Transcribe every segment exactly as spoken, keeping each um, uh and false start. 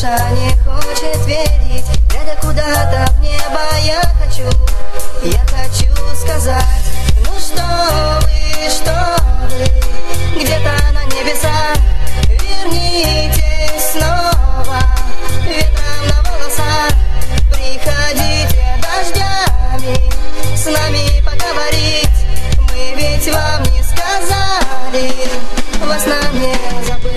душа не хочет верить, глядя куда-то в небо, я хочу, я хочу сказать: ну что вы, что вы, где-то на небесах, вернитесь снова, ветром на волосах, приходите дождями, с нами поговорить, мы ведь вам не сказали, вас нам не забыть.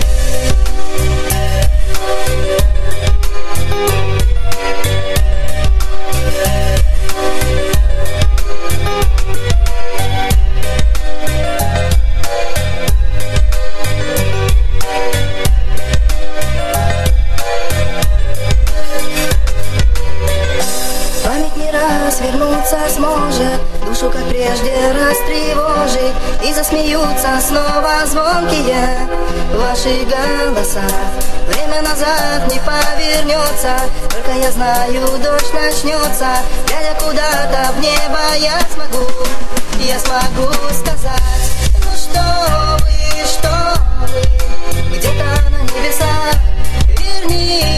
Память не раз вернуться сможет, душу как прежде растревожит, и засмеются снова звонкие ваши голоса. Время назад не повернется, только я знаю, дождь начнется, глядя куда-то в небо, я смогу, я смогу сказать: ну что вы, что вы, где-то на небесах, вернитесь